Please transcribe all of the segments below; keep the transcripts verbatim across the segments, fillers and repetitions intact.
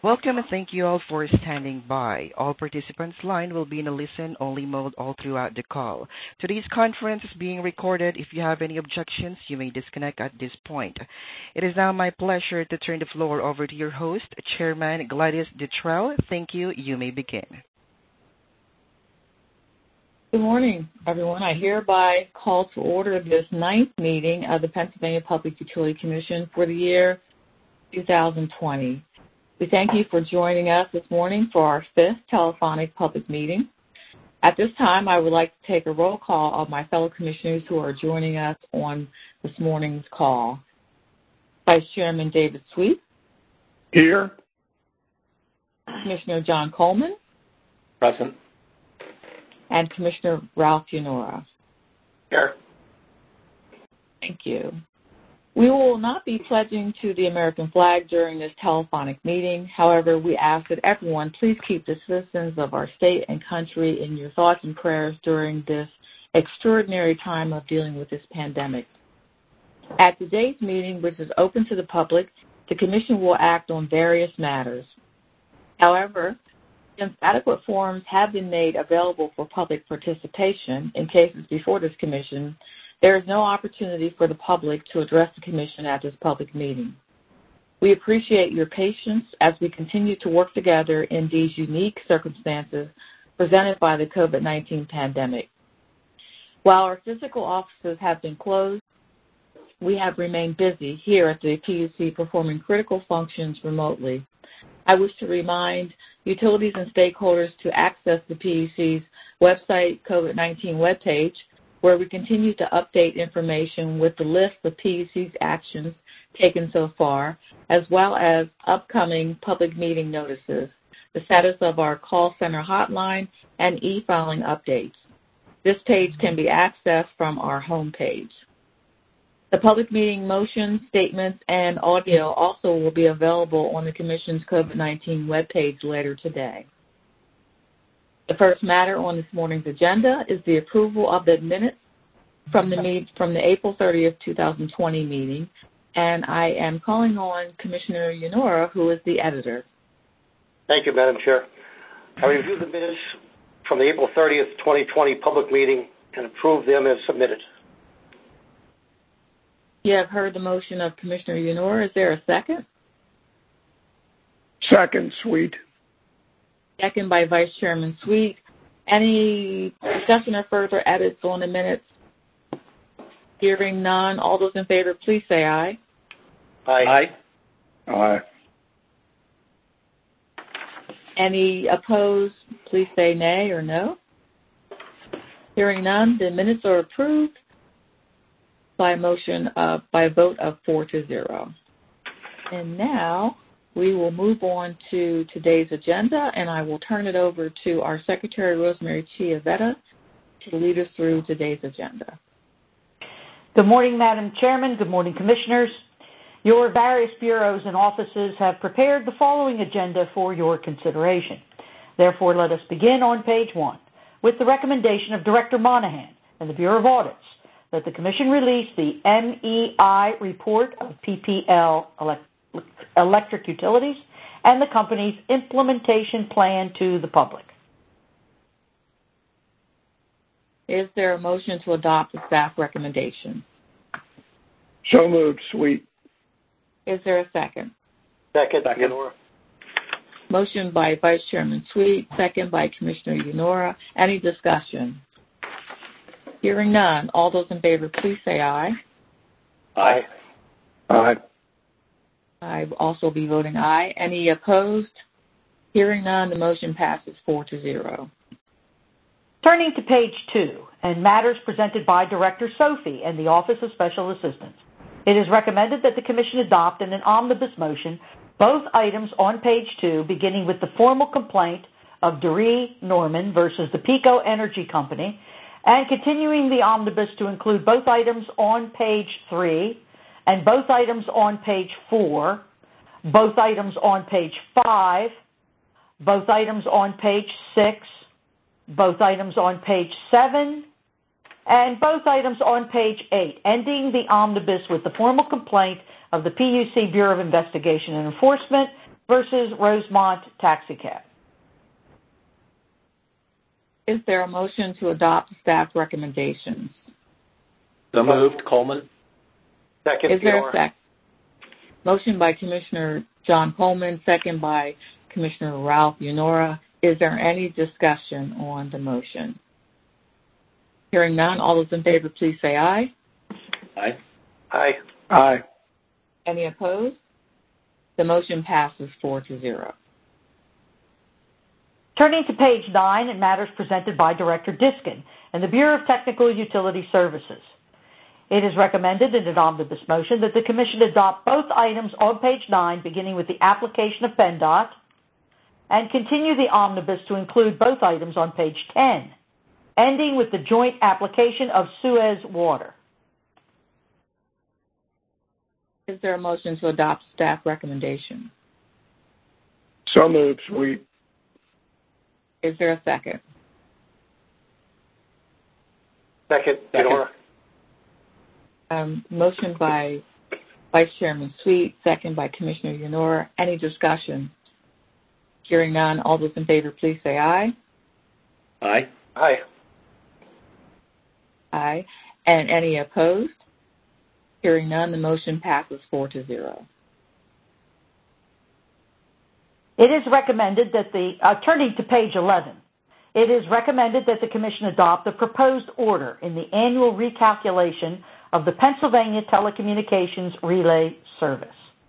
Welcome and thank you all for standing by. All participants' line will be in a listen-only mode all throughout the call. Today's conference is being recorded. If you have any objections, you may disconnect at this point. It is now my pleasure to turn the floor over to your host, Chairman Gladys Dutrell. Thank you. You may begin. Good morning, everyone. I hereby call to order this ninth meeting of the Pennsylvania Public Utility Commission for the year two thousand twenty. We thank you for joining us this morning for our fifth telephonic public meeting. At this time, I would like to take a roll call of my fellow commissioners who are joining us on this morning's call. Vice Chairman David Sweet. Here. Commissioner John Coleman. Present. And Commissioner Ralph Unora. Here. Thank you. We will not be pledging to the American flag during this telephonic meeting. However, we ask that everyone please keep the citizens of our state and country in your thoughts and prayers during this extraordinary time of dealing with this pandemic. At today's meeting, which is open to the public, the Commission will act on various matters. However, since adequate forums have been made available for public participation in cases before this Commission, there is no opportunity for the public to address the Commission at this public meeting. We appreciate your patience as we continue to work together in these unique circumstances presented by the COVID nineteen pandemic. While our physical offices have been closed, we have remained busy here at the P U C performing critical functions remotely. I wish to remind utilities and stakeholders to access the P U C's website COVID nineteen webpage, where we continue to update information with the list of P U C's actions taken so far, as well as upcoming public meeting notices, the status of our call center hotline, and e-filing updates. This page can be accessed from our home page. The public meeting motion, statements, and audio also will be available on the Commission's COVID nineteen webpage later today. The first matter on this morning's agenda is the approval of the minutes from the meet, from the April thirtieth, twenty twenty meeting, and I am calling on Commissioner Unora, who is the editor. Thank you, Madam Chair. I reviewed the minutes from the April thirtieth, twenty twenty public meeting and approved them as submitted. You have heard the motion of Commissioner Unora. Is there a second? Second, Sweet. Second by Vice Chairman Sweet. Any discussion or further edits on the minutes? Hearing none, all those in favor, please say aye. Aye. Aye. Aye. Any opposed, please say nay or no. Hearing none, the minutes are approved by a motion of, by a vote of four to zero. And now we will move on to today's agenda, and I will turn it over to our Secretary, Rosemary Chiavetta, to lead us through today's agenda. Good morning, Madam Chairman. Good morning, Commissioners. Your various bureaus and offices have prepared the following agenda for your consideration. Therefore, let us begin on page one with the recommendation of Director Monahan and the Bureau of Audits that the Commission release the M E I report of P P L Electric Utilities and the company's implementation plan to the public. Is there a motion to adopt the staff recommendation? So moved, Sweet. Is there a second? Second, Unora. Motion by Vice Chairman Sweet, second by Commissioner Unora. Any discussion? Hearing none, all those in favor, please say aye. Aye. Aye. I will also be voting aye. Any opposed? Hearing none, the motion passes four to zero. Turning to page two, and matters presented by Director Sophie and the Office of Special Assistance, it is recommended that the Commission adopt in an omnibus motion both items on page two, beginning with the formal complaint of Doree Norman versus the PECO Energy Company, and continuing the omnibus to include both items on page three, and both items on page four, both items on page five, both items on page six, both items on page seven, and both items on page eight, ending the omnibus with the formal complaint of the P U C Bureau of Investigation and Enforcement versus Rosemont Taxicab. Is there a motion to adopt staff recommendations? So moved. Coleman. Second, Is there Unora. a second? Motion by Commissioner John Coleman, second by Commissioner Ralph Unora. Is there any discussion on the motion? Hearing none, all those in favor, please say aye. Aye. Aye. Aye. Any opposed? The motion passes four to zero. Turning to page nine and matters presented by Director Diskin and the Bureau of Technical Utility Services. It is recommended in an omnibus motion that the Commission adopt both items on page nine, beginning with the application of PennDOT, and continue the omnibus to include both items on page ten, ending with the joint application of Suez Water. Is there a motion to adopt staff recommendation? So moved, Sweet. Is there a second? Second, Unora. Um, motion by Vice Chairman Sweet, second by Commissioner Unora. Any discussion? Hearing none, all those in favor, please say aye. Aye. Aye. Aye. And any opposed? Hearing none, the motion passes four to zero. It is recommended that the, uh, turning to page eleven, it is recommended that the Commission adopt the proposed order in the annual recalculation of the Pennsylvania Telecommunications Relay Service.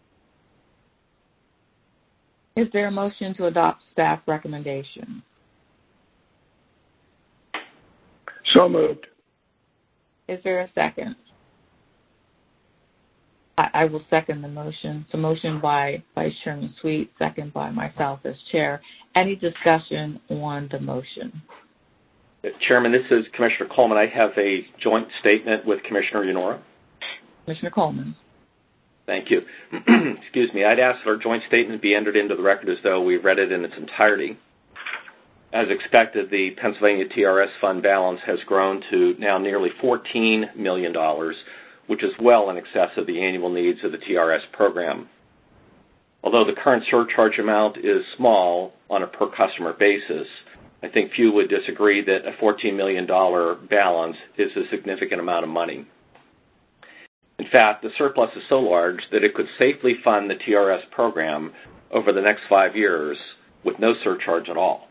Is there a motion to adopt staff recommendation? So moved. Is there a second? I, I will second the motion. It's a motion by Vice Chairman Sweet, second by myself as chair. Any discussion on the motion? Chairman, this is Commissioner Coleman. I have a joint statement with Commissioner Unora. Commissioner Coleman. Thank you. Excuse me. I'd ask that our joint statement be entered into the record as though we read it in its entirety. As expected, the Pennsylvania T R S fund balance has grown to now nearly fourteen million dollars, which is well in excess of the annual needs of the T R S program. Although the current surcharge amount is small on a per-customer basis, I think few would disagree that a fourteen million dollars balance is a significant amount of money. In fact, the surplus is so large that it could safely fund the T R S program over the next five years with no surcharge at all.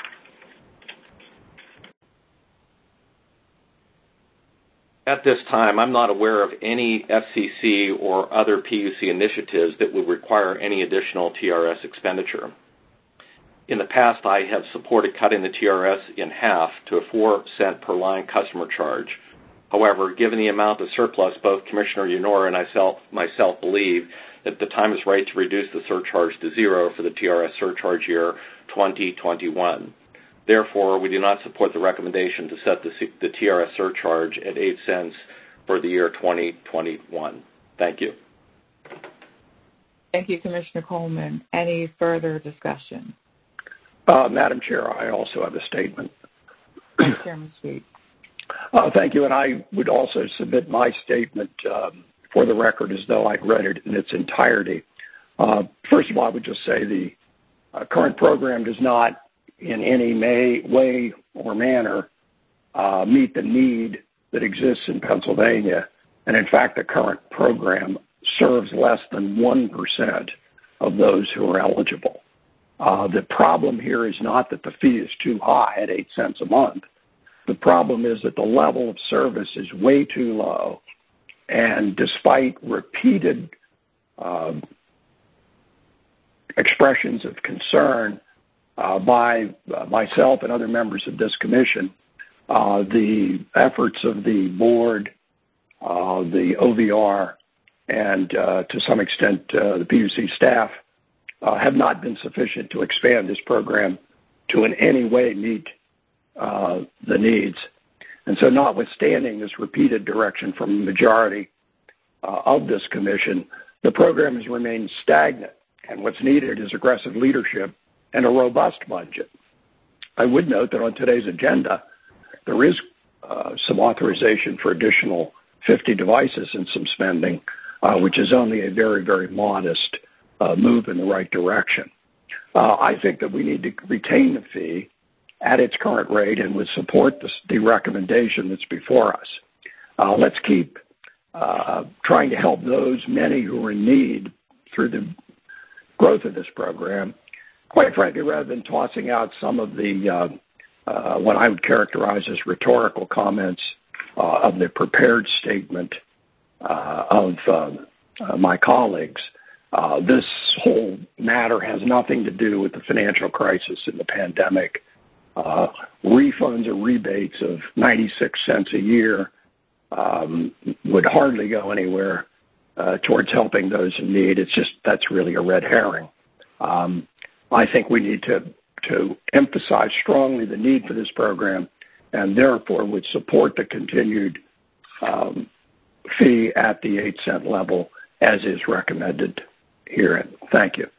At this time, I'm not aware of any F C C or other P U C initiatives that would require any additional T R S expenditure. In the past, I have supported cutting the T R S in half to a four cent per line customer charge. However, given the amount of surplus, both Commissioner Unora and myself, myself believe that the time is right to reduce the surcharge to zero for the T R S surcharge year twenty twenty-one. Therefore, we do not support the recommendation to set the, the T R S surcharge at eight cents for the year twenty twenty-one. Thank you. Thank you, Commissioner Coleman. Any further discussion? Uh, Madam Chair, I also have a statement. Chairman Sweet. Uh, thank you, and I would also submit my statement um, for the record as though I'd read it in its entirety. Uh, first of all, I would just say the uh, current program does not in any may, way or manner uh, meet the need that exists in Pennsylvania, and in fact, the current program serves less than one percent of those who are eligible. Uh, the problem here is not that the fee is too high at eight cents a month. The problem is that the level of service is way too low, and despite repeated uh, expressions of concern uh, by uh, myself and other members of this commission, uh, the efforts of the board, uh, the O V R, and uh, to some extent uh, the P U C staff uh, have not been sufficient to expand this program to in any way meet uh, the needs. And so notwithstanding this repeated direction from the majority uh, of this commission, the program has remained stagnant, and what's needed is aggressive leadership and a robust budget. I would note that on today's agenda, there is uh, some authorization for additional fifty devices and some spending, uh, which is only a very, very modest uh, move in the right direction. Uh, I think that we need to retain the fee at its current rate and would support the, the recommendation that's before us. Uh, let's keep uh, trying to help those many who are in need through the growth of this program, quite frankly, rather than tossing out some of the uh, uh, what I would characterize as rhetorical comments uh, of the prepared statement uh, of uh, uh, my colleagues. Uh, this whole matter has nothing to do with the financial crisis and the pandemic. Uh, refunds or rebates of ninety-six cents a year um, would hardly go anywhere uh, towards helping those in need. It's just, that's really a red herring. Um, I think we need to, to emphasize strongly the need for this program and therefore would support the continued um, fee at the eight cent level as is recommended herein. Thank you.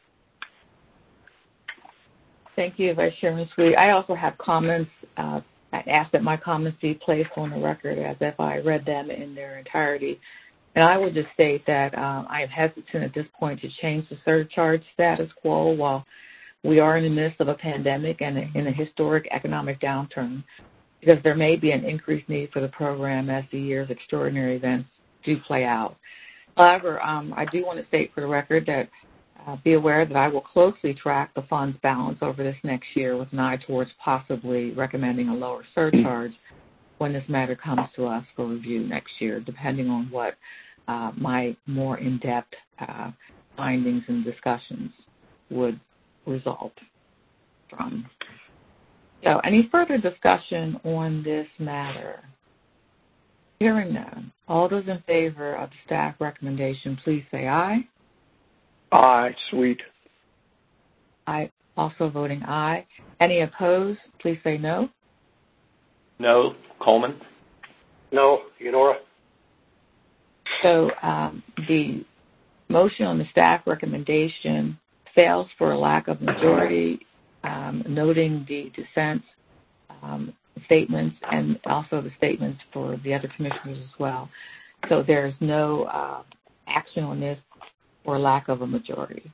Thank you, Vice Chairman Sweet. I also have comments. Uh, I ask that my comments be placed on the record as if I read them in their entirety. And I would just state that um, I am hesitant at this point to change the surcharge status quo while we are in the midst of a pandemic and a, in a historic economic downturn, because there may be an increased need for the program as the year's extraordinary events do play out. However, um, I do want to state for the record that uh, be aware that I will closely track the fund's balance over this next year with an eye towards possibly recommending a lower surcharge when this matter comes to us for review next year, depending on what uh, my more in-depth uh, findings and discussions would result from. So any further discussion on this matter? Hearing none, all those in favor of the staff recommendation, please say aye. Aye, Sweet. I also voting aye. Any opposed, please say no. No, Coleman. No, Unora. So um, the motion on the staff recommendation fails for a lack of majority, um, noting the dissent um, statements and also the statements for the other commissioners as well. So there's no uh, action on this for lack of a majority.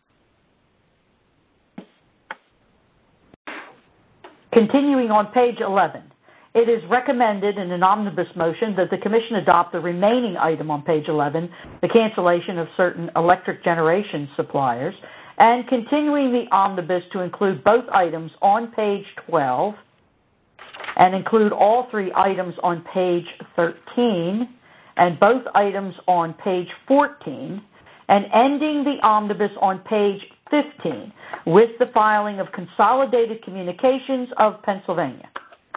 Continuing on page eleven, it is recommended in an omnibus motion that the Commission adopt the remaining item on page eleven, the cancellation of certain electric generation suppliers, and continuing the omnibus to include both items on page twelve and include all three items on page thirteen and both items on page fourteen, and ending the omnibus on page fifteen with the filing of Consolidated Communications of Pennsylvania.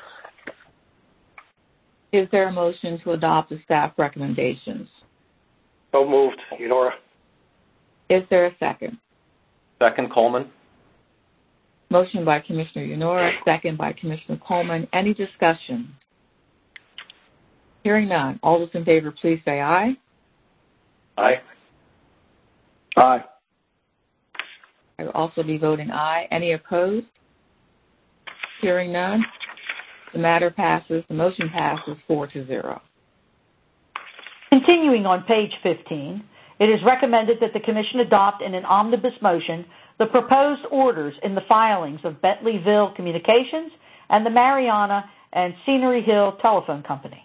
Is there a motion to adopt the staff recommendations? So moved, Unora. Is there a second? Second, Coleman. Motion by Commissioner Unora, second by Commissioner Coleman. Any discussion? Hearing none. All those in favor, please say aye. Aye. Aye. I will also be voting aye. Any opposed? Hearing none. The matter passes. The motion passes four to zero. Continuing on page fifteen, it is recommended that the Commission adopt in an omnibus motion the proposed orders in the filings of Bentleyville Communications and the Mariana and Scenery Hill Telephone Company.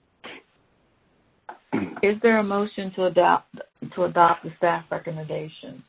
Is there a motion to adopt to adopt the staff recommendations?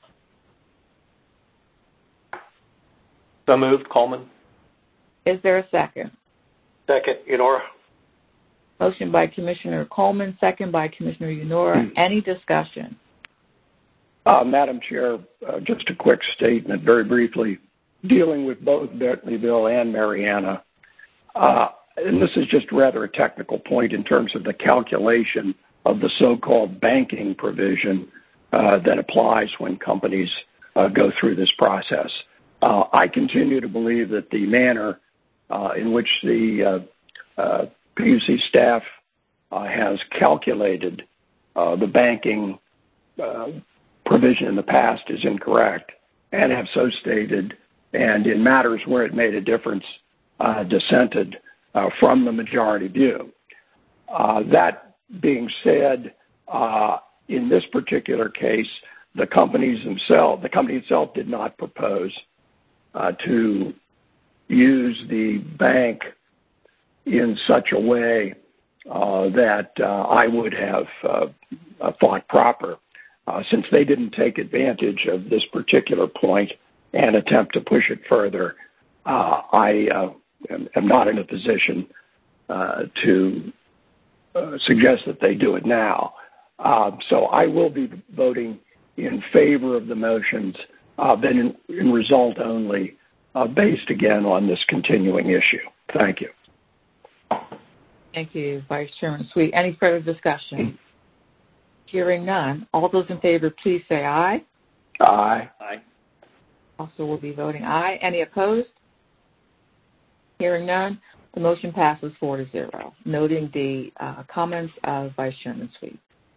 So moved, Coleman. Is there a second? Second, Unora. Motion by Commissioner Coleman, second by Commissioner Unora. Any discussion? Uh, Madam Chair, uh, just a quick statement, very briefly, dealing with both Bentleyville and Mariana. Uh, and this is just rather a technical point in terms of the calculation of the so-called banking provision uh, that applies when companies uh, go through this process. Uh, I continue to believe that the manner uh, in which the uh, uh, P U C staff uh, has calculated uh, the banking uh, provision in the past is incorrect, and have so stated, and in matters where it made a difference, uh, dissented uh, from the majority view. Uh, that being said, uh, in this particular case, the companies themselves, the company itself did not propose uh, to use the bank in such a way uh, that uh, I would have uh, thought proper. Uh, since they didn't take advantage of this particular point and attempt to push it further, uh, I uh, am, am not in a position uh, to uh, suggest that they do it now. Uh, so I will be voting in favor of the motions, uh, but in, in result only, uh, based again on this continuing issue. Thank you. Thank you, Vice Chairman Sweet. Any further discussion? Hearing none. All those in favor, please say aye. Aye. Aye. Also will be voting aye. Any opposed? Hearing none. The motion passes four to zero, noting the uh, comments of Vice Chairman Sweet.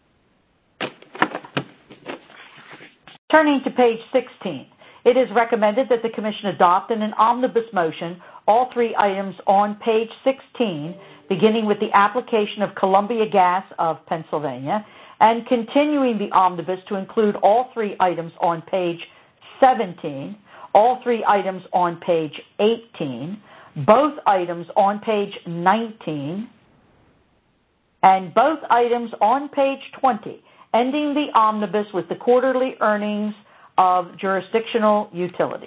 Turning to page sixteen, it is recommended that the Commission adopt in an omnibus motion all three items on page sixteen, beginning with the application of Columbia Gas of Pennsylvania, and continuing the omnibus to include all three items on page seventeen, all three items on page eighteen, both items on page nineteen, and both items on page twenty, ending the omnibus with the quarterly earnings of jurisdictional utilities.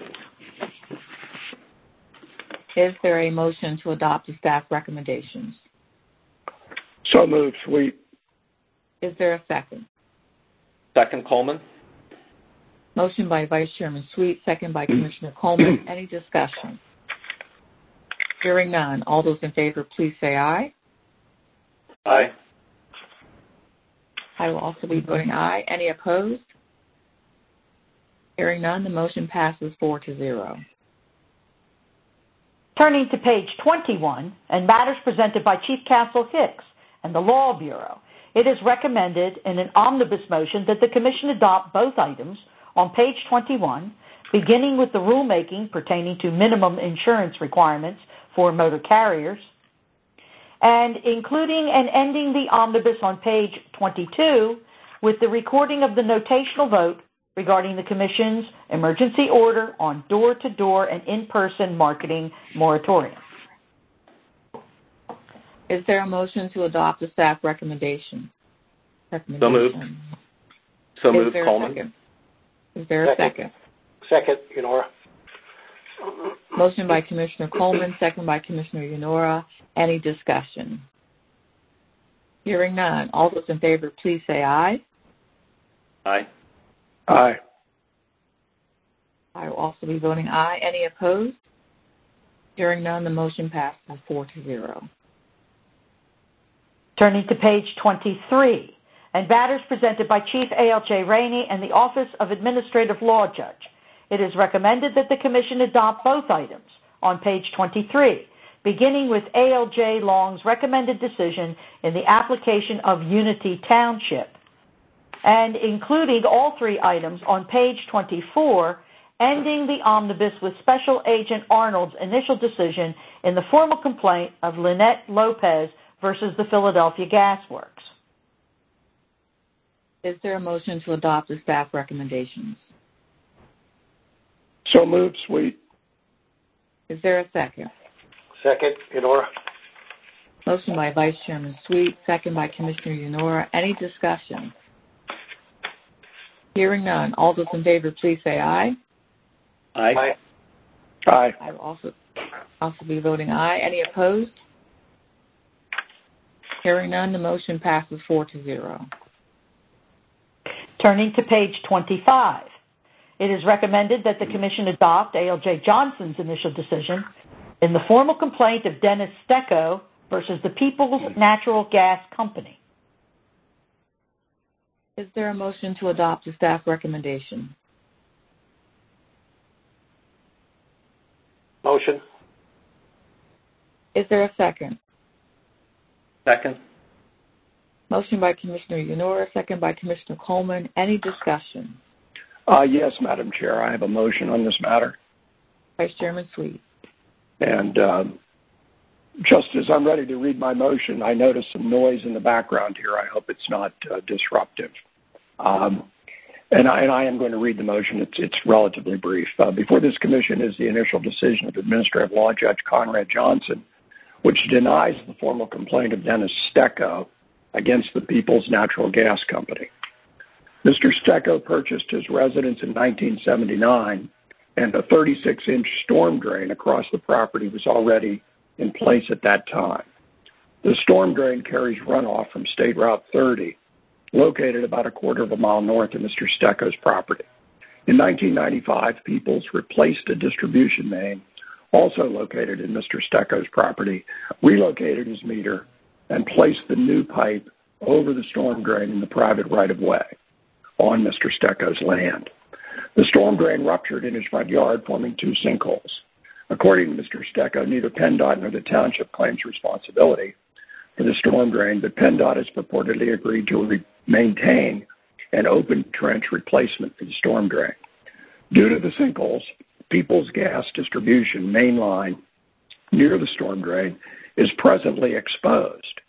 Is there a motion to adopt the staff recommendations? So moved, Sweet. Is there a second? Second, Coleman. Motion by Vice Chairman Sweet, second by Commissioner Coleman. Any discussion? Hearing none. All those in favor, please say aye. Aye. I will also be voting aye. Any opposed? Hearing none, the motion passes four to zero. Turning to page twenty-one, and matters presented by Chief Counsel Hicks and the Law Bureau, it is recommended in an omnibus motion that the Commission adopt both items on page twenty-one, beginning with the rulemaking pertaining to minimum insurance requirements for motor carriers, and including and ending the omnibus on page twenty-two with the recording of the notational vote regarding the Commission's emergency order on door-to-door and in-person marketing moratorium. Is there a motion to adopt the staff recommendation? So moved. So moved, Coleman. Second? Is there a second? Second, Unora. Motion by Commissioner Coleman, second by Commissioner Unora. Any discussion? Hearing none. All those in favor, please say aye. Aye. Aye. I will also be voting aye. Any opposed? Hearing none, the motion passes four to zero. Turning to page twenty-three, and matters presented by Chief A L J Rainey and the Office of Administrative Law Judge. It is recommended that the Commission adopt both items on page twenty-three, beginning with A L J Long's recommended decision in the application of Unity Township, and including all three items on page twenty-four, ending the omnibus with Special Agent Arnold's initial decision in the formal complaint of Lynette Lopez versus the Philadelphia Gas Works. Is there a motion to adopt the staff recommendations? So moved, Sweet. Is there a second? Second, Unora. Motion by Vice Chairman Sweet, second by Commissioner Unora. Any discussion? Hearing none. All those in favor, please say aye. Aye. Aye. Aye. I will also, also be voting aye. Any opposed? Hearing none, the motion passes four to zero. Turning to page twenty-five, it is recommended that the Commission adopt A L J Johnson's initial decision in the formal complaint of Dennis Stecco versus the People's Natural Gas Company. Is there a motion to adopt the staff recommendation? Motion. Is there a second? Second. Motion by Commissioner Unora, second by Commissioner Coleman. Any discussion? Uh, yes, Madam Chair. I have a motion on this matter. Vice Chairman Sweet. And um, just as I'm ready to read my motion, I notice some noise in the background here. I hope it's not uh, disruptive. Um, And I, and I am going to read the motion. It's, it's relatively brief. Uh, before this commission is the initial decision of Administrative Law Judge Conrad Johnson, which denies the formal complaint of Dennis Stecco against the Peoples Natural Gas Company. Mister Stecco purchased his residence in nineteen seventy-nine, and a thirty-six inch storm drain across the property was already in place at that time. The storm drain carries runoff from State Route thirty, located about a quarter of a mile north of Mister Stecco's property. In nineteen ninety-five, Peoples replaced a distribution main, also located in Mister Stecco's property, relocated his meter, and placed the new pipe over the storm drain in the private right-of-way on Mister Stecco's land. The storm drain ruptured in his front yard, forming two sinkholes. According to Mister Stecco, neither PennDOT nor the township claims responsibility for the storm drain, but PennDOT has purportedly agreed to re- maintain an open trench replacement for the storm drain. Due to the sinkholes, Peoples Gas Distribution main line near the storm drain is presently exposed.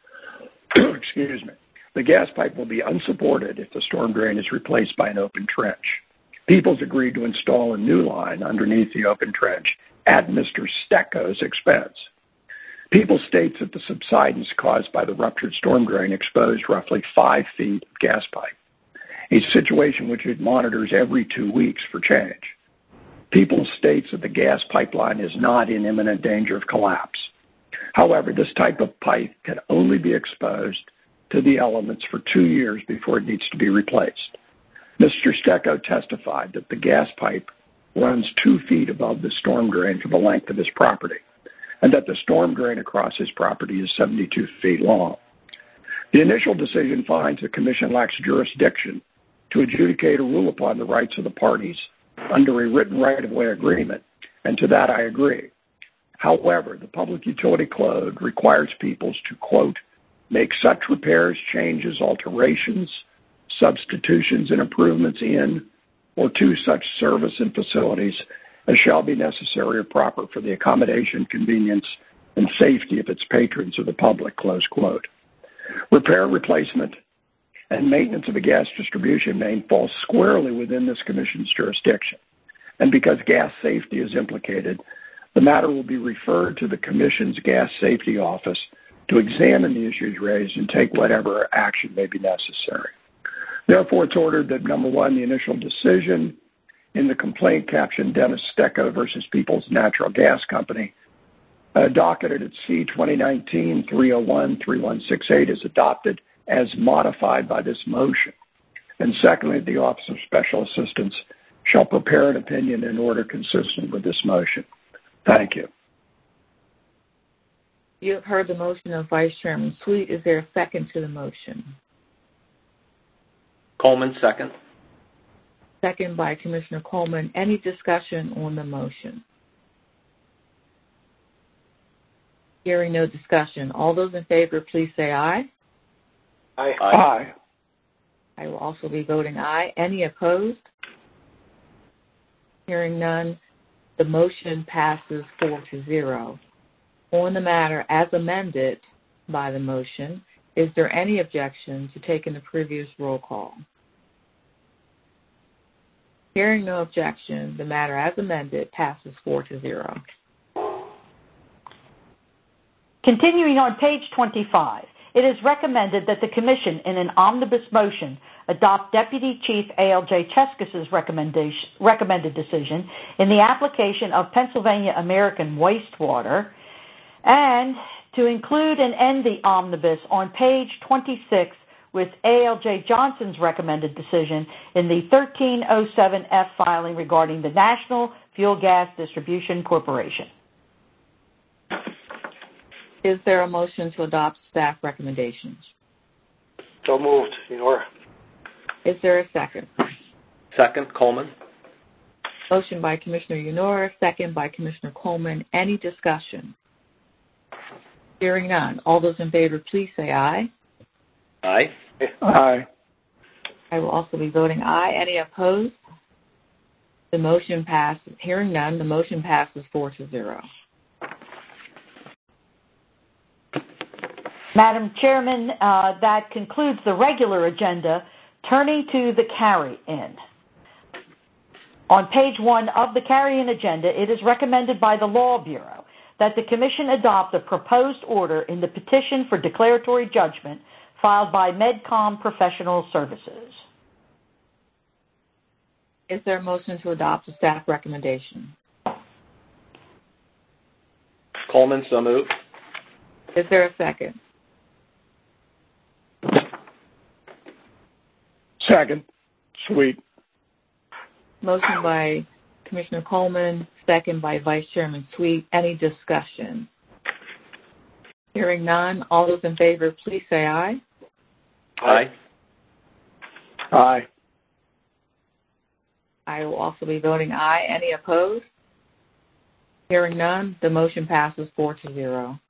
Excuse me. The gas pipe will be unsupported if the storm drain is replaced by an open trench. Peoples agreed to install a new line underneath the open trench at Mister Stecco's expense. Peoples states that the subsidence caused by the ruptured storm drain exposed roughly five feet of gas pipe, a situation which it monitors every two weeks for change. Peoples states that the gas pipeline is not in imminent danger of collapse. However, this type of pipe can only be exposed to the elements for two years before it needs to be replaced. Mister Stecco testified that the gas pipe runs two feet above the storm drain for the length of his property, and that the storm drain across his property is seventy-two feet long. The initial decision finds the Commission lacks jurisdiction to adjudicate or rule upon the rights of the parties under a written right-of-way agreement, and to that I agree. However, the Public Utility Code requires Peoples to, quote, make such repairs, changes, alterations, substitutions, and improvements in or to such service and facilities as shall be necessary or proper for the accommodation, convenience, and safety of its patrons or the public, close quote. Repair, replacement, and maintenance of a gas distribution main falls squarely within this Commission's jurisdiction. And because gas safety is implicated, the matter will be referred to the Commission's Gas Safety Office to examine the issues raised and take whatever action may be necessary. Therefore, it's ordered that, number one, the initial decision in the complaint captioned Dennis Stecco versus Peoples Natural Gas Company, uh, docketed at C twenty nineteen dash three oh one dash thirty-one sixty-eight, is adopted as modified by this motion. And secondly, the Office of Special Assistance shall prepare an opinion in order consistent with this motion. Thank you. You have heard the motion of Vice Chairman Sweet. Is there a second to the motion? Coleman, second. Second by Commissioner Coleman. Any discussion on the motion? Hearing no discussion. All those in favor, please say aye. Aye. Aye. I will also be voting aye. Any opposed? Hearing none, the motion passes four to zero. On the matter as amended by the motion, is there any objection to taking the previous roll call? Hearing no objection, the matter as amended passes four to zero. Continuing on page twenty-five, it is recommended that the Commission, in an omnibus motion, adopt Deputy Chief A L J Cheskis's recommendation, recommended decision in the application of Pennsylvania American Wastewater, and to include and end the omnibus on page twenty-six with A L J Johnson's recommended decision in the thirteen oh seven F filing regarding the National Fuel Gas Distribution Corporation. Is there a motion to adopt staff recommendations? So moved, Senor. Is there a second? Second, Coleman. Motion by Commissioner Unora, second by Commissioner Coleman. Any discussion? Hearing none. All those in favor, please say aye. Aye. Aye. I will also be voting aye. Any opposed? The motion passes. Hearing none, the motion passes four to zero. Madam Chairman, uh, that concludes the regular agenda. Turning to the carry-in. On page one of the carry-in agenda, it is recommended by the Law Bureau that the Commission adopt the proposed order in the petition for declaratory judgment filed by MedCom Professional Services. Is there a motion to adopt the staff recommendation? Coleman, so moved. Is there a second? Second. Sweet. Motion by Commissioner Coleman, second by Vice Chairman Sweet. Any discussion? Hearing none, all those in favor, please say aye. Aye. Aye. I will also be voting aye. Any opposed? Hearing none, the motion passes four to zero.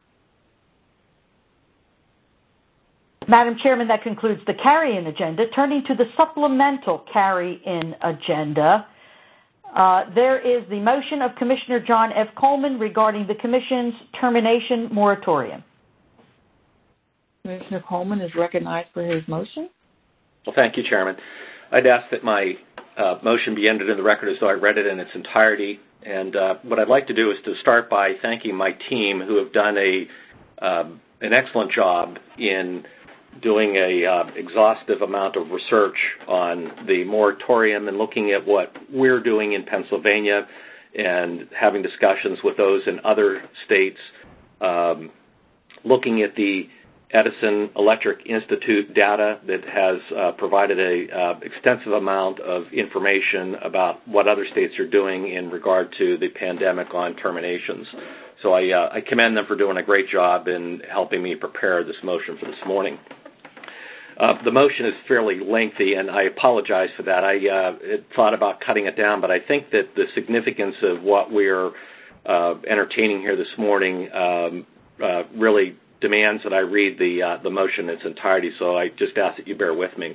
Madam Chairman, that concludes the carry-in agenda. Turning to the supplemental carry-in agenda, uh, there is the motion of Commissioner John F. Coleman regarding the Commission's termination moratorium. Commissioner Coleman is recognized for his motion. Well, thank you, Chairman. I'd ask that my uh, motion be entered in the record as though I read it in its entirety. And uh, what I'd like to do is to start by thanking my team who have done a um, an excellent job in doing a uh, exhaustive amount of research on the moratorium and looking at what we're doing in Pennsylvania and having discussions with those in other states, um, looking at the Edison Electric Institute data that has uh, provided a uh, extensive amount of information about what other states are doing in regard to the pandemic on terminations. So I, uh, I commend them for doing a great job in helping me prepare this motion for this morning. Uh, the motion is fairly lengthy, and I apologize for that. I uh, thought about cutting it down, but I think that the significance of what we're uh, entertaining here this morning um, uh, really demands that I read the uh, the motion in its entirety, so I just ask that you bear with me.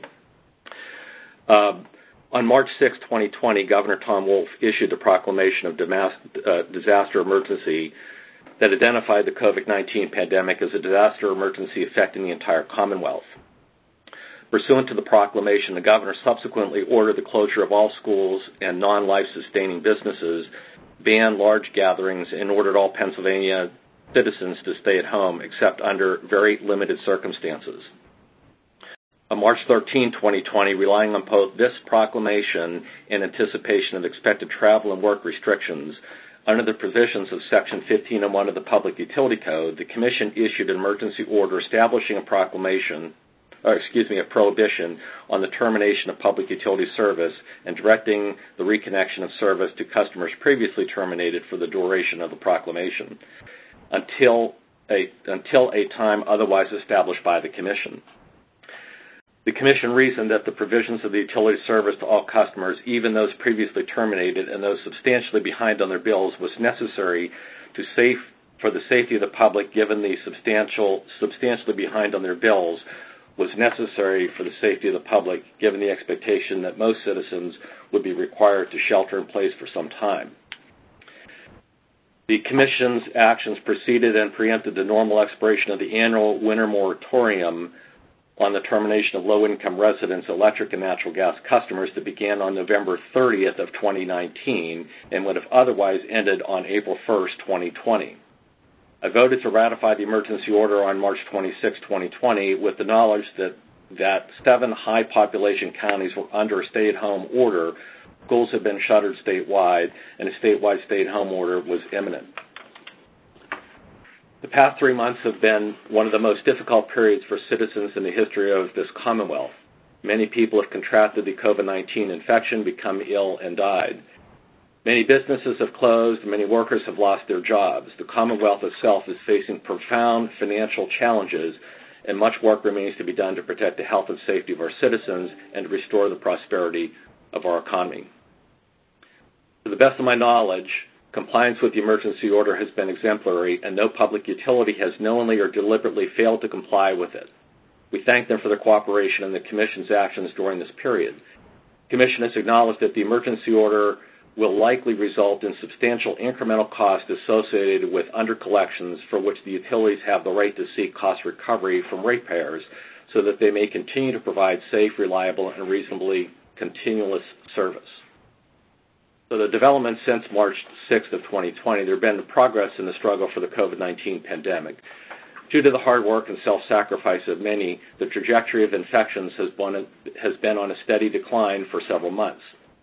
Uh, on March sixth, twenty twenty, Governor Tom Wolf issued a proclamation of uh, disaster emergency that identified the COVID nineteen pandemic as a disaster emergency affecting the entire Commonwealth. Pursuant to the proclamation, the governor subsequently ordered the closure of all schools and non-life-sustaining businesses, banned large gatherings, and ordered all Pennsylvania citizens to stay at home, except under very limited circumstances. On March thirteenth, twenty twenty, relying on both this proclamation in anticipation of expected travel and work restrictions, under the provisions of Section fifteen oh one of the Public Utility Code, the Commission issued an emergency order establishing a proclamation or excuse me, a prohibition on the termination of public utility service and directing the reconnection of service to customers previously terminated for the duration of the proclamation until a, until a time otherwise established by the Commission. The Commission reasoned that the provisions of the utility service to all customers, even those previously terminated and those substantially behind on their bills, was necessary to safe, for the safety of the public, given the substantial, substantially behind on their bills, was necessary for the safety of the public, given the expectation that most citizens would be required to shelter in place for some time. The Commission's actions preceded and preempted the normal expiration of the annual winter moratorium on the termination of low-income residents, electric and natural gas customers that began on November thirtieth of twenty nineteen and would have otherwise ended on April first, twenty twenty. I voted to ratify the emergency order on March twenty-sixth, twenty twenty, with the knowledge that, that seven high-population counties were under a stay-at-home order, schools had been shuttered statewide, and a statewide stay-at-home order was imminent. The past three months have been one of the most difficult periods for citizens in the history of this Commonwealth. Many people have contracted the COVID nineteen infection, become ill, and died. Many businesses have closed, and many workers have lost their jobs. The Commonwealth itself is facing profound financial challenges, and much work remains to be done to protect the health and safety of our citizens and to restore the prosperity of our economy. To the best of my knowledge, compliance with the emergency order has been exemplary, and no public utility has knowingly or deliberately failed to comply with it. We thank them for their cooperation and the Commission's actions during this period. The Commission has acknowledged that the emergency order will likely result in substantial incremental costs associated with undercollections for which the utilities have the right to seek cost recovery from ratepayers so that they may continue to provide safe, reliable, and reasonably continuous service. So the developments since March sixth of twenty twenty, there have been progress in the struggle for the COVID nineteen pandemic. Due to the hard work and self-sacrifice of many, the trajectory of infections has been, has been on a steady decline for several months.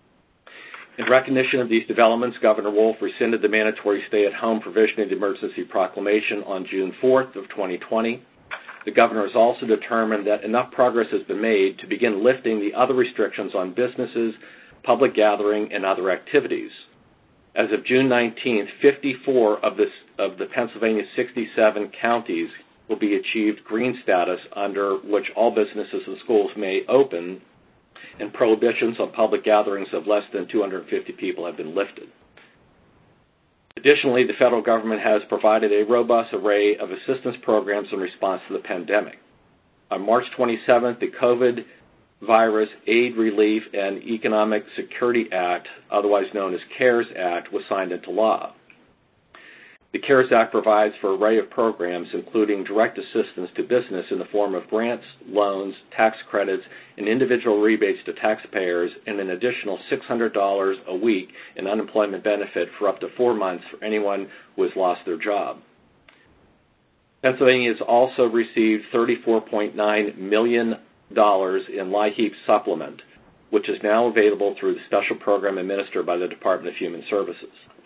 In recognition of these developments, Governor Wolf rescinded the mandatory stay-at-home provision of the emergency proclamation on June fourth of twenty twenty. The governor has also determined that enough progress has been made to begin lifting the other restrictions on businesses, public gathering, and other activities. As of June nineteenth, fifty-four of, this, of the Pennsylvania sixty-seven counties will be achieved green status, under which all businesses and schools may open, and prohibitions on public gatherings of less than two hundred fifty people have been lifted. Additionally, the federal government has provided a robust array of assistance programs in response to the pandemic. On March twenty-seventh, the COVID Virus Aid, Relief, and Economic Security Act, otherwise known as CARES Act, was signed into law. The CARES Act provides for an array of programs, including direct assistance to business in the form of grants, loans, tax credits, and individual rebates to taxpayers, and an additional six hundred dollars a week in unemployment benefit for up to four months for anyone who has lost their job. Pennsylvania has also received thirty-four point nine million dollars in LIHEAP supplement, which is now available through the special program administered by the Department of Human Services.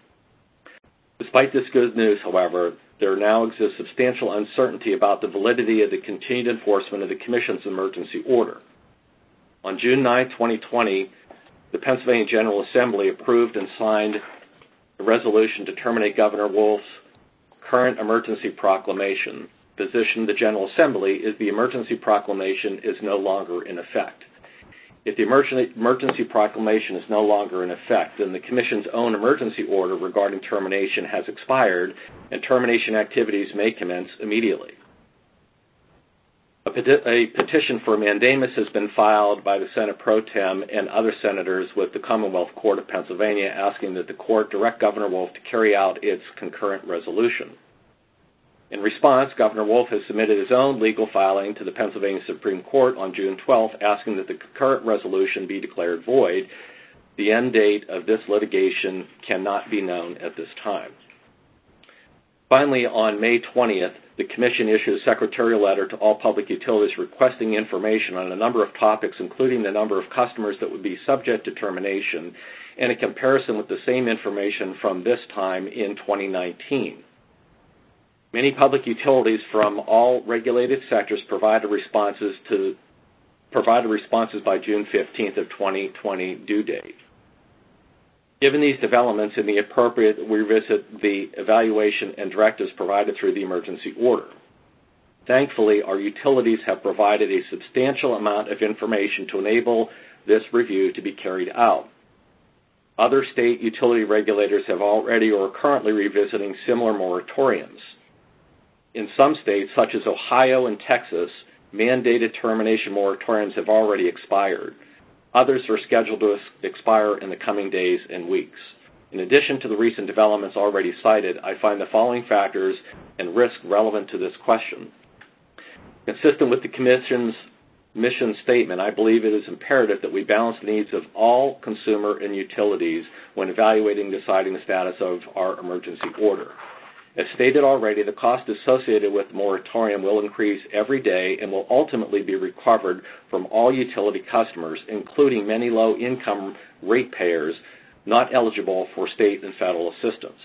Despite this good news, however, there now exists substantial uncertainty about the validity of the continued enforcement of the Commission's emergency order. On June ninth, twenty twenty, the Pennsylvania General Assembly approved and signed a resolution to terminate Governor Wolf's current emergency proclamation. Position of the General Assembly is the emergency proclamation is no longer in effect. If the emergency proclamation is no longer in effect, then the Commission's own emergency order regarding termination has expired, and termination activities may commence immediately. A, peti- a petition for mandamus has been filed by the Senate Pro Tem and other senators with the Commonwealth Court of Pennsylvania, asking that the court direct Governor Wolf to carry out its concurrent resolution. In response, Governor Wolf has submitted his own legal filing to the Pennsylvania Supreme Court on June twelfth, asking that the concurrent resolution be declared void. The end date of this litigation cannot be known at this time. Finally, on May twentieth, the Commission issued a secretarial letter to all public utilities requesting information on a number of topics, including the number of customers that would be subject to termination, and a comparison with the same information from this time in twenty nineteen. Many public utilities from all regulated sectors provided responses to provided responses by June fifteenth of twenty twenty due date. Given these developments, it may be appropriate that we revisit the evaluation and directives provided through the emergency order. Thankfully, our utilities have provided a substantial amount of information to enable this review to be carried out. Other state utility regulators have already or are currently revisiting similar moratoriums. In some states, such as Ohio and Texas, mandated termination moratoriums have already expired. Others are scheduled to expire in the coming days and weeks. In addition to the recent developments already cited, I find the following factors and risks relevant to this question. Consistent with the Commission's mission statement, I believe it is imperative that we balance the needs of all consumer and utilities when evaluating and deciding the status of our emergency order. As stated already, the cost associated with the moratorium will increase every day and will ultimately be recovered from all utility customers, including many low-income ratepayers not eligible for state and federal assistance.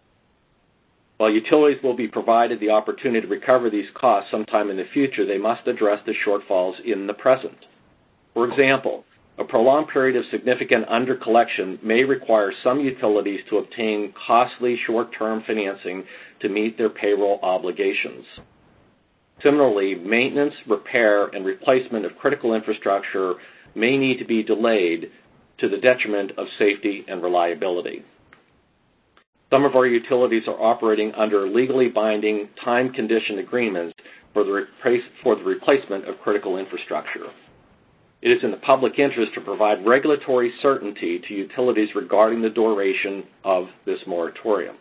While utilities will be provided the opportunity to recover these costs sometime in the future, they must address the shortfalls in the present. For example, a prolonged period of significant undercollection may require some utilities to obtain costly short-term financing to meet their payroll obligations. Similarly, maintenance, repair, and replacement of critical infrastructure may need to be delayed to the detriment of safety and reliability. Some of our utilities are operating under legally binding time-conditioned agreements for the, replace, for the replacement of critical infrastructure. It is in the public interest to provide regulatory certainty to utilities regarding the duration of this moratorium.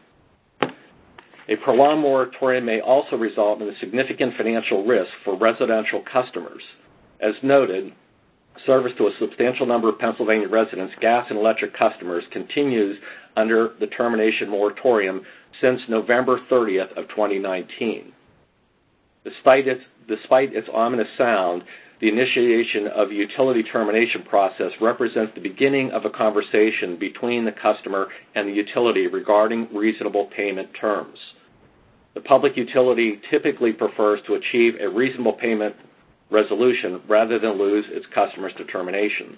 A prolonged moratorium may also result in a significant financial risk for residential customers. As noted, service to a substantial number of Pennsylvania residents, gas and electric customers, continues under the termination moratorium since November thirtieth of twenty nineteen. Despite its, despite its ominous sound, the initiation of the utility termination process represents the beginning of a conversation between the customer and the utility regarding reasonable payment terms. The public utility typically prefers to achieve a reasonable payment resolution rather than lose its customers to termination.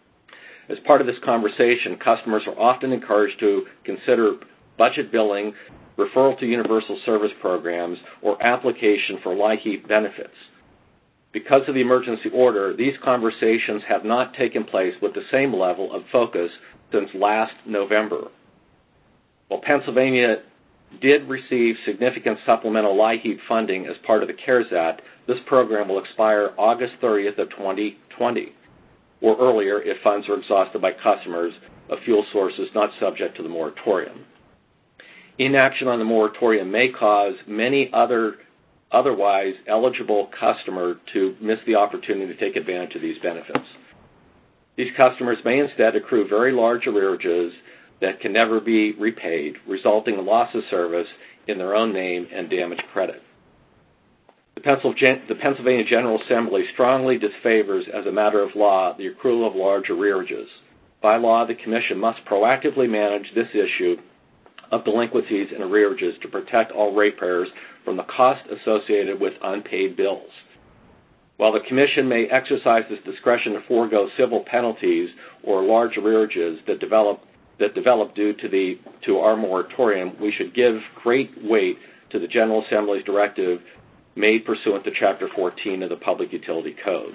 As part of this conversation, customers are often encouraged to consider budget billing, referral to universal service programs, or application for LIHEAP benefits. Because of the emergency order, these conversations have not taken place with the same level of focus since last November. While Pennsylvania did receive significant supplemental LIHEAP funding as part of the CARES Act, this program will expire August thirtieth of twenty twenty, or earlier if funds are exhausted by customers of fuel sources not subject to the moratorium. Inaction on the moratorium may cause many other otherwise eligible customers to miss the opportunity to take advantage of these benefits. These customers may instead accrue very large arrearages that can never be repaid, resulting in loss of service in their own name and damaged credit. The Pennsylvania General Assembly strongly disfavors, as a matter of law, the accrual of large arrearages. By law, the Commission must proactively manage this issue of delinquencies and arrearages to protect all ratepayers from the cost associated with unpaid bills. While the Commission may exercise its discretion to forego civil penalties or large arrearages that develop that develop due to the to our moratorium, we should give great weight to the General Assembly's directive made pursuant to Chapter fourteen of the Public Utility Code.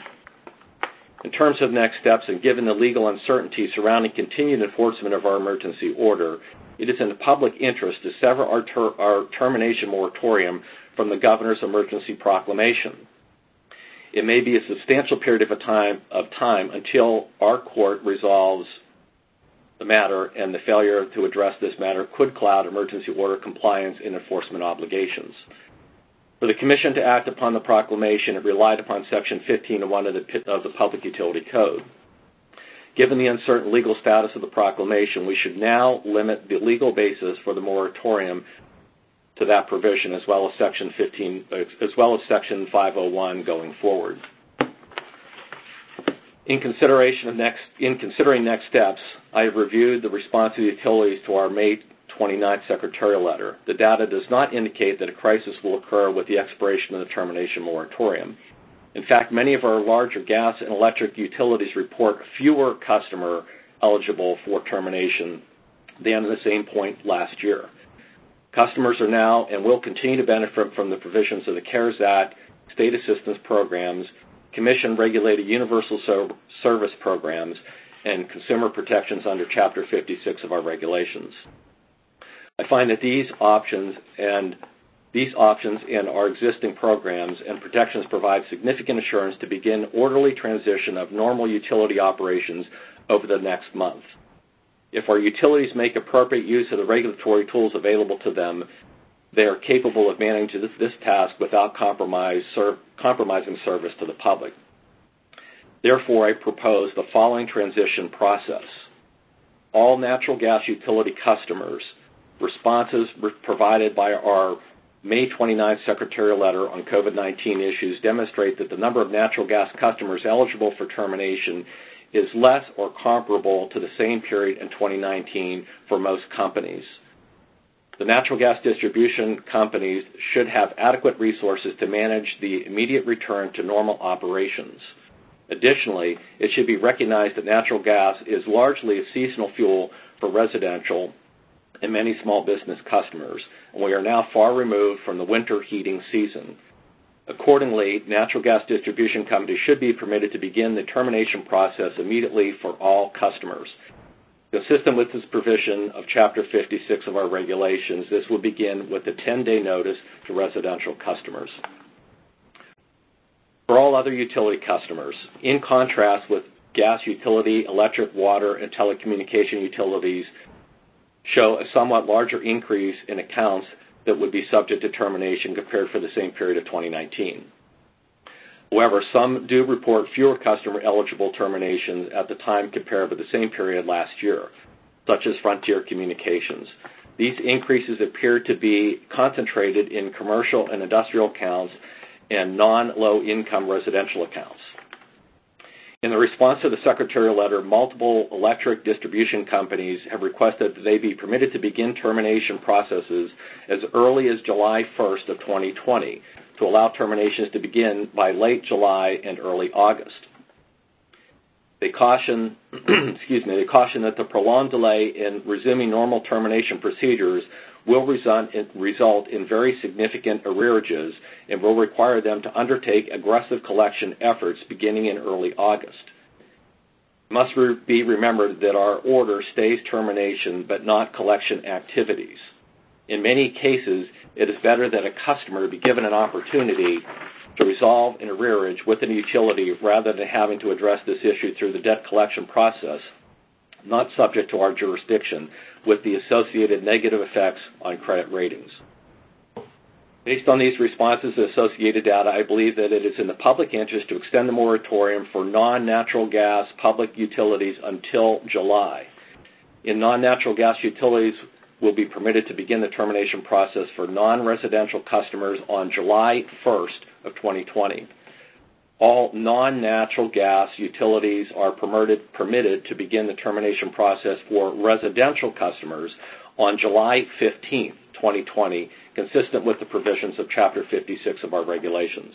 In terms of next steps, and given the legal uncertainty surrounding continued enforcement of our emergency order, it is in the public interest to sever our, ter- our termination moratorium from the Governor's emergency proclamation. It may be a substantial period of time, of time until our court resolves the matter, and the failure to address this matter could cloud emergency order compliance and enforcement obligations. For the Commission to act upon the proclamation, it relied upon Section fifteen oh one of the, of the Public Utility Code. Given the uncertain legal status of the proclamation, we should now limit the legal basis for the moratorium to that provision, as well as Section fifteen, as well as Section five oh one going forward. In consideration of next, in considering next steps, I have reviewed the response of the utilities to our May twenty-ninth secretarial letter. The data does not indicate that a crisis will occur with the expiration of the termination moratorium. In fact, many of our larger gas and electric utilities report fewer customers eligible for termination than at the same point last year. Customers are now and will continue to benefit from the provisions of the CARES Act, state assistance programs, Commission-regulated universal so- service programs, and consumer protections under Chapter fifty-six of our regulations. I find that these options and these options in our existing programs and protections provide significant assurance to begin orderly transition of normal utility operations over the next month. If our utilities make appropriate use of the regulatory tools available to them, they are capable of managing this, this task without compromise, ser- compromising service to the public. Therefore, I propose the following transition process. All natural gas utility customers, responses provided by our May twenty-ninth secretarial letter on COVID nineteen issues demonstrate that the number of natural gas customers eligible for termination is less or comparable to the same period in twenty nineteen for most companies. The natural gas distribution companies should have adequate resources to manage the immediate return to normal operations. Additionally, it should be recognized that natural gas is largely a seasonal fuel for residential and many small business customers, and we are now far removed from the winter heating season. Accordingly, natural gas distribution companies should be permitted to begin the termination process immediately for all customers. Consistent with this provision of Chapter fifty-six of our regulations, this will begin with a ten-day notice to residential customers. For all other utility customers, in contrast with gas utility, electric, water, and telecommunication utilities, show a somewhat larger increase in accounts that would be subject to termination compared for the same period of twenty nineteen. However, some do report fewer customer-eligible terminations at the time compared with the same period last year, such as Frontier Communications. These increases appear to be concentrated in commercial and industrial accounts and non-low-income residential accounts. In the response to the secretarial letter, multiple electric distribution companies have requested that they be permitted to begin termination processes as early as July first of twenty twenty to allow terminations to begin by late July and early August. They caution, excuse me, they caution that the prolonged delay in resuming normal termination procedures will result in, result in very significant arrearages and will require them to undertake aggressive collection efforts beginning in early August. It must re- be remembered that our order stays termination but not collection activities. In many cases, it is better that a customer be given an opportunity to resolve an arrearage with an utility rather than having to address this issue through the debt collection process, not subject to our jurisdiction, with the associated negative effects on credit ratings. Based on these responses to associated data, I believe that it is in the public interest to extend the moratorium for non-natural gas public utilities until July. In non-natural gas utilities, will be permitted to begin the termination process for non-residential customers on July first of twenty twenty. All non-natural gas utilities are permitted, permitted to begin the termination process for residential customers on July fifteenth, twenty twenty, consistent with the provisions of Chapter fifty-six of our regulations.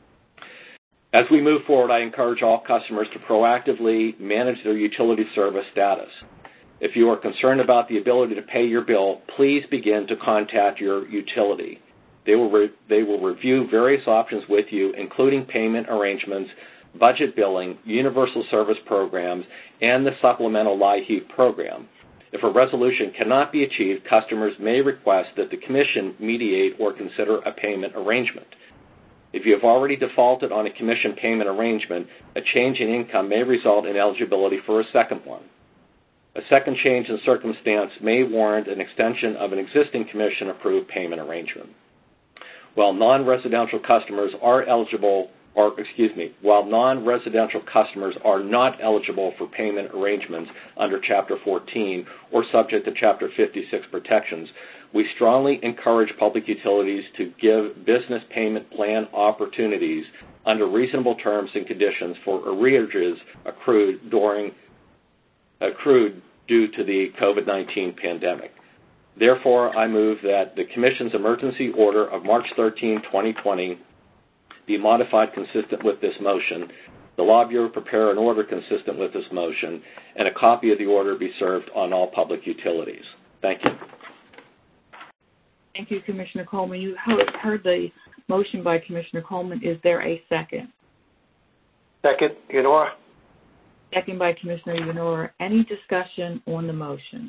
As we move forward, I encourage all customers to proactively manage their utility service status. If you are concerned about the ability to pay your bill, please begin to contact your utility. They will, re- they will review various options with you, including payment arrangements, budget billing, universal service programs, and the supplemental LIHEAP program. If a resolution cannot be achieved, customers may request that the Commission mediate or consider a payment arrangement. If you have already defaulted on a Commission payment arrangement, a change in income may result in eligibility for a second one. A second change in circumstance may warrant an extension of an existing Commission-approved payment arrangement. While non-residential customers are eligible, or excuse me, while non-residential customers are not eligible for payment arrangements under Chapter fourteen or subject to Chapter fifty-six protections, we strongly encourage public utilities to give business payment plan opportunities under reasonable terms and conditions for arrearages accrued during accrued due to the COVID nineteen pandemic. Therefore, I move that the Commission's emergency order of March thirteenth, twenty twenty be modified consistent with this motion, the Law Bureau prepare an order consistent with this motion, and a copy of the order be served on all public utilities. Thank you. Thank you, Commissioner Coleman. You heard the motion by Commissioner Coleman. Is there a second? Second, Yanor. Second by Commissioner Yanor. Any discussion on the motion?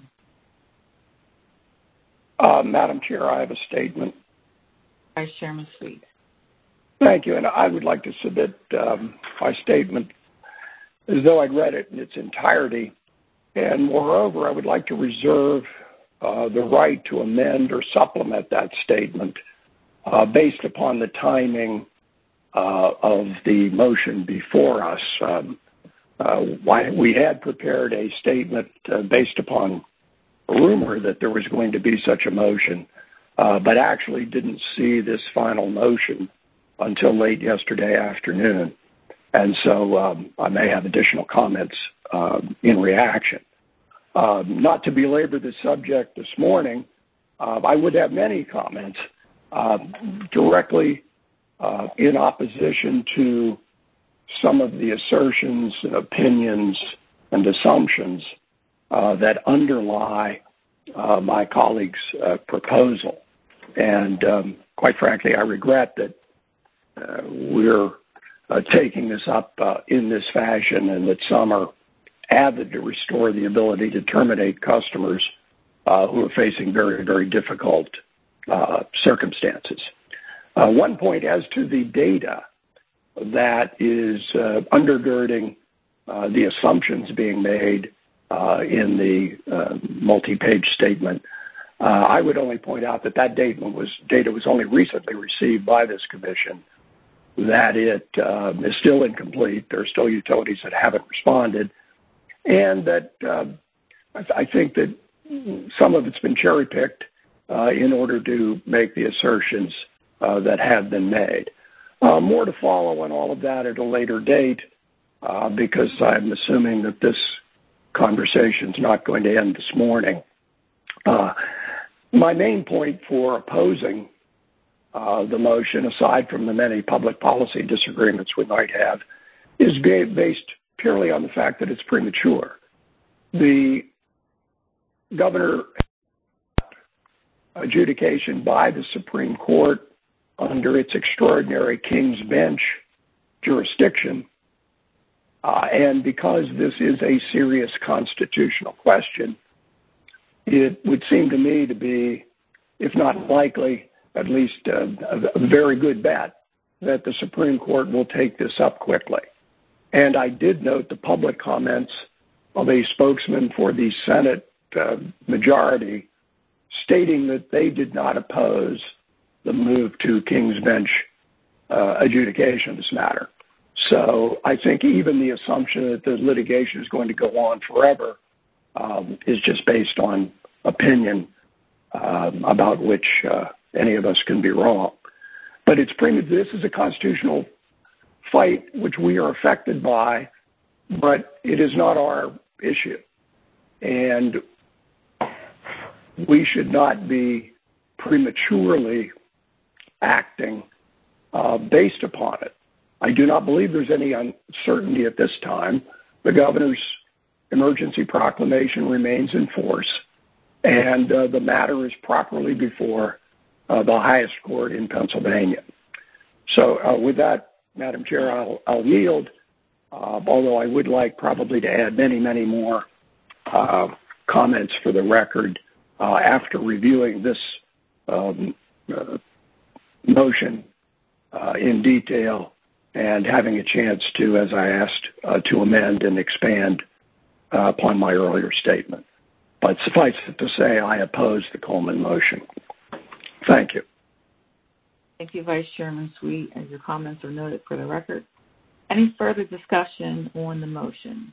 Uh, Madam Chair, I have a statement. Vice Chairman Sweet. Thank you, and I would like to submit um, my statement as though I'd read it in its entirety. And moreover, I would like to reserve uh, the right to amend or supplement that statement uh, based upon the timing uh, of the motion before us. Um, uh, why we had prepared a statement uh, based upon a rumor that there was going to be such a motion, uh, but actually didn't see this final motion until late yesterday afternoon. And so um, I may have additional comments uh, in reaction. Uh, not to belabor the subject this morning, uh, I would have many comments uh, directly uh, in opposition to some of the assertions and opinions and assumptions uh, that underlie uh, my colleague's uh, proposal. And um, quite frankly, I regret that uh, we're uh, taking this up uh, in this fashion, and that some are avid to restore the ability to terminate customers uh, who are facing very, very difficult uh, circumstances. Uh, one point as to the data that is uh, undergirding uh, the assumptions being made uh, in the uh, multi-page statement, uh, I would only point out that that data was, data was only recently received by this commission, that it uh, is still incomplete. There are still utilities that haven't responded, and that uh, I, th- I think that some of it's been cherry-picked uh, in order to make the assertions uh, that have been made. Uh, more to follow on all of that at a later date, uh, because I'm assuming that this conversation is not going to end this morning. Uh, my main point for opposing uh, the motion, aside from the many public policy disagreements we might have, is based purely on the fact that it's premature. The governor adjudication by the Supreme Court under its extraordinary King's Bench jurisdiction, uh, and because this is a serious constitutional question, it would seem to me to be, if not likely, at least a, a very good bet that the Supreme Court will take this up quickly. And I did note the public comments of a spokesman for the Senate uh, majority stating that they did not oppose the move to King's Bench uh, adjudication of this matter. So I think even the assumption that the litigation is going to go on forever um, is just based on opinion um, about which uh, any of us can be wrong. But it's pre- this is a constitutional fight which we are affected by, but it is not our issue. And we should not be prematurely acting uh, based upon it. I do not believe there's any uncertainty at this time. The governor's emergency proclamation remains in force, and uh, the matter is properly before uh, the highest court in Pennsylvania. So uh, with that, Madam Chair, I'll, I'll yield, uh, although I would like probably to add many, many more uh, comments for the record uh, after reviewing this um, uh, motion uh, in detail and having a chance to, as I asked, uh, to amend and expand uh, upon my earlier statement. But suffice it to say, I oppose the Coleman motion. Thank you. Thank you, Vice Chairman Sweet, and your comments are noted for the record. Any further discussion on the motion?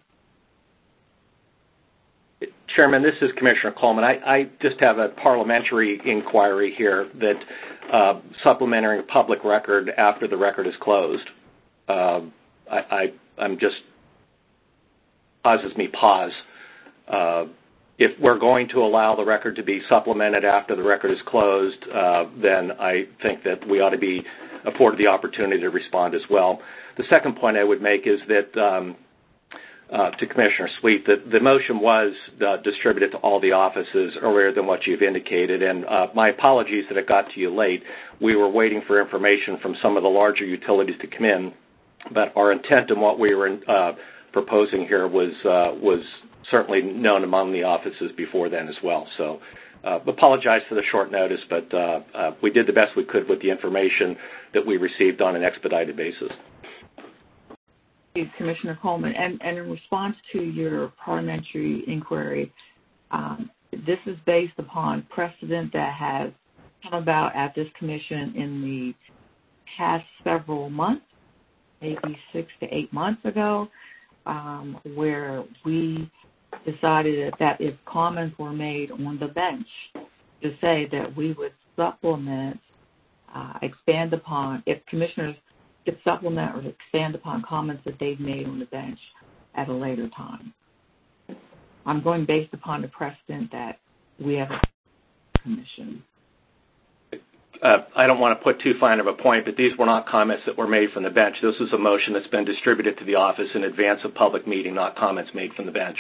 Chairman, this is Commissioner Coleman. I, I just have a parliamentary inquiry here that uh, supplementing a public record after the record is closed. Uh, I, I, I'm just causes me pause. Uh, if we're going to allow the record to be supplemented after the record is closed, uh, then I think that we ought to be afforded the opportunity to respond as well. The second point I would make is that um, Uh, to Commissioner Sweet, that the motion was uh, distributed to all the offices earlier than what you've indicated, and uh, my apologies that it got to you late. We were waiting for information from some of the larger utilities to come in, but our intent and what we were uh, proposing here was uh, was certainly known among the offices before then as well. So uh, apologize for the short notice, but uh, uh, we did the best we could with the information that we received on an expedited basis. Commissioner Coleman, and, and in response to your parliamentary inquiry, um, this is based upon precedent that has come about at this commission in the past several months, maybe six to eight months ago, um, where we decided that if comments were made on the bench, to say that we would supplement, uh, expand upon, if commissioners could supplement or expand upon comments that they've made on the bench at a later time. I'm going based upon the precedent that we have a commission. Uh, I don't want to put too fine of a point, but these were not comments that were made from the bench. This is a motion that's been distributed to the office in advance of public meeting, not comments made from the bench.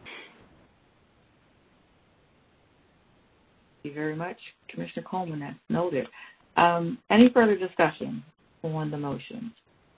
Thank you very much, Commissioner Coleman. That's noted. Um, any further discussion on the motion?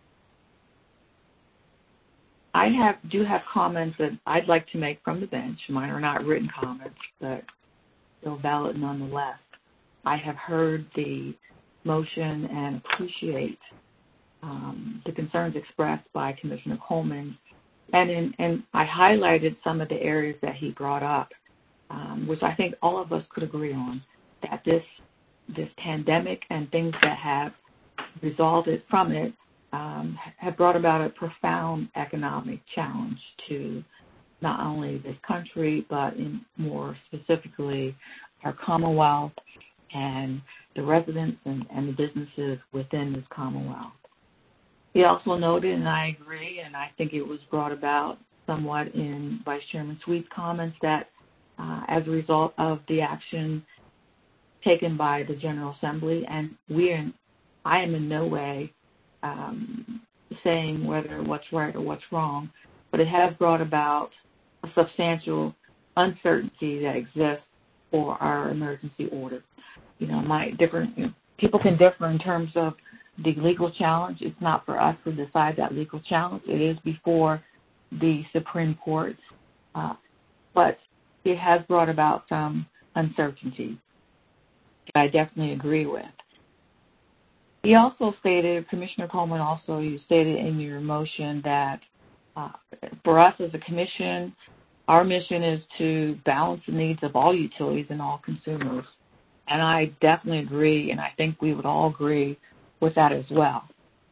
I have do have comments that I'd like to make from the bench. Mine are not written comments, but still valid nonetheless. I have heard the motion and appreciate um, the concerns expressed by Commissioner Coleman, and in, and I highlighted some of the areas that he brought up, um, which I think all of us could agree on, that this this pandemic and things that have resulted from it um, have brought about a profound economic challenge to not only this country, but in more specifically our Commonwealth and the residents and, and the businesses within this Commonwealth. He also noted, and I agree, and I think it was brought about somewhat in Vice Chairman Sweet's comments, that uh, as a result of the action taken by the General Assembly, and we are, I am in no way um, saying whether what's right or what's wrong, but it has brought about a substantial uncertainty that exists for our emergency order. You know, my different you know, people can differ in terms of the legal challenge. It's not for us to decide that legal challenge. It is before the Supreme Court, uh, but it has brought about some uncertainty that I definitely agree with. He also stated, Commissioner Coleman also, you stated in your motion that uh, for us as a commission, our mission is to balance the needs of all utilities and all consumers. And I definitely agree, and I think we would all agree with that as well.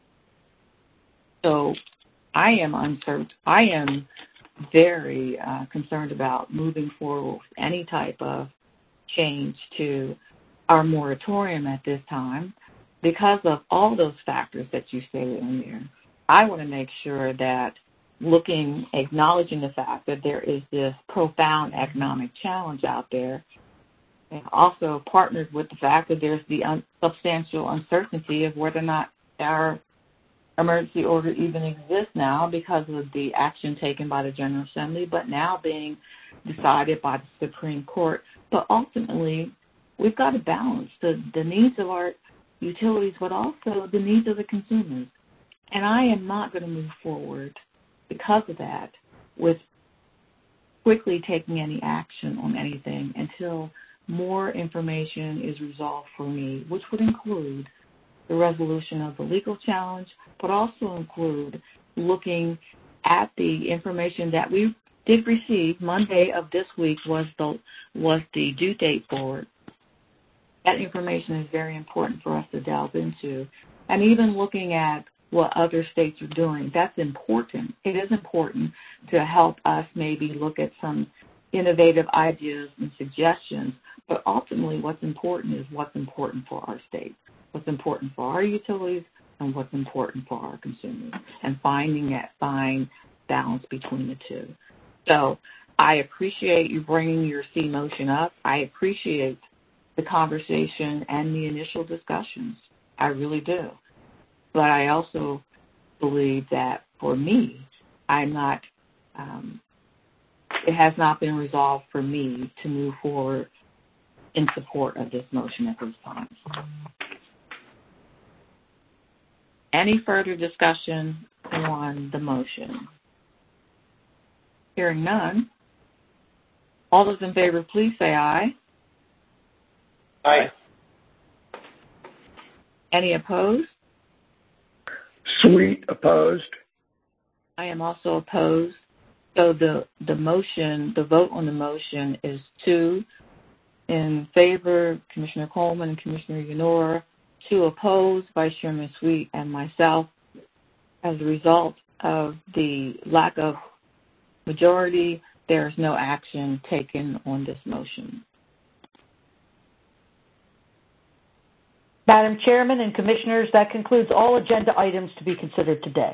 So I am uncertain. I am very uh, concerned about moving forward with any type of change to our moratorium at this time because of all those factors that you stated in there. I want to make sure that looking, acknowledging the fact that there is this profound economic challenge out there, and also partnered with the fact that there's the un- substantial uncertainty of whether or not our emergency order even exists now because of the action taken by the General Assembly, but now being decided by the Supreme Court. But ultimately, we've got to balance the, the needs of our utilities, but also the needs of the consumers. And I am not going to move forward because of that with quickly taking any action on anything until more information is resolved for me, which would include the resolution of the legal challenge, but also include looking at the information that we did receive. Monday of this week was the was the due date for it. That information is very important for us to delve into. And even looking at what other states are doing, that's important. It is important to help us maybe look at some innovative ideas and suggestions, but ultimately what's important is what's important for our state, what's important for our utilities, and what's important for our consumers, and finding that fine balance between the two. So I appreciate you bringing your C motion up. I appreciate the conversation and the initial discussions. I really do. But I also believe that for me, I'm not, um, it has not been resolved for me to move forward in support of this motion at this time. Any further discussion on the motion? Hearing none, all those in favor, please say aye. Aye. Any opposed? Sweet opposed. I am also opposed. So the, the motion, the vote on the motion is two in favor, Commissioner Coleman and Commissioner Yanora, two opposed, Vice Chairman Sweet and myself. As a result of the lack of majority, there is no action taken on this motion. Madam Chairman and Commissioners, that concludes all agenda items to be considered today.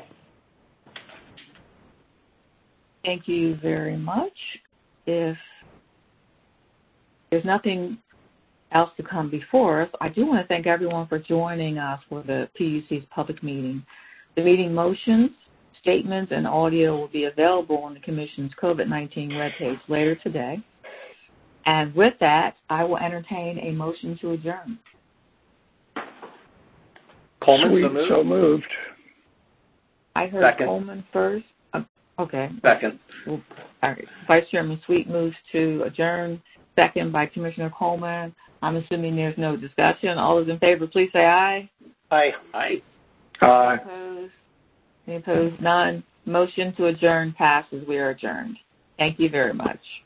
Thank you very much. If there's nothing else to come before us, I do want to thank everyone for joining us for the P U C's public meeting. The meeting motions, statements, and audio will be available on the Commission's COVID nineteen webpage later today. And with that, I will entertain a motion to adjourn. Coleman, Sweet, so moved. so moved. I heard Second. Coleman first. Uh, okay. Second. Well, all right. Vice Chairman Sweet moves to adjourn. Second by Commissioner Coleman. I'm assuming there's no discussion. All those in favor, please say aye. Aye. Aye. Aye. Any opposed? Any opposed? None. Motion to adjourn passes. We are adjourned. Thank you very much.